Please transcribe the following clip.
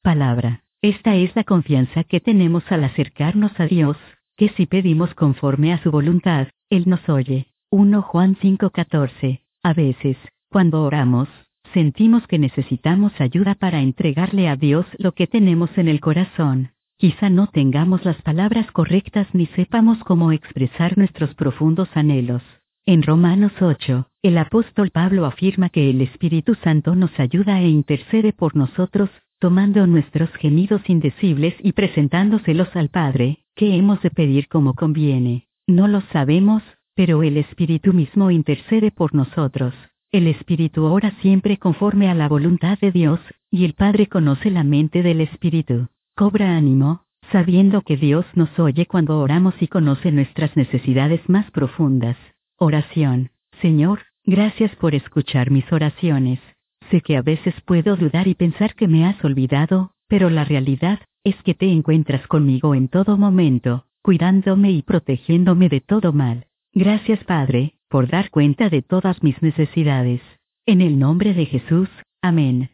palabra. Esta es la confianza que tenemos al acercarnos a Dios, que si pedimos conforme a su voluntad, Él nos oye. 1 Juan 5:14. A veces, cuando oramos, sentimos que necesitamos ayuda para entregarle a Dios lo que tenemos en el corazón. Quizá no tengamos las palabras correctas ni sepamos cómo expresar nuestros profundos anhelos. En Romanos 8, el apóstol Pablo afirma que el Espíritu Santo nos ayuda e intercede por nosotros, tomando nuestros gemidos indecibles y presentándoselos al Padre, que hemos de pedir como conviene. No lo sabemos, pero el Espíritu mismo intercede por nosotros. El Espíritu ora siempre conforme a la voluntad de Dios, y el Padre conoce la mente del Espíritu. Cobra ánimo, sabiendo que Dios nos oye cuando oramos y conoce nuestras necesidades más profundas. Oración. Señor, gracias por escuchar mis oraciones. Sé que a veces puedo dudar y pensar que me has olvidado, pero la realidad es que te encuentras conmigo en todo momento, cuidándome y protegiéndome de todo mal. Gracias Padre, por dar cuenta de todas mis necesidades. En el nombre de Jesús, amén.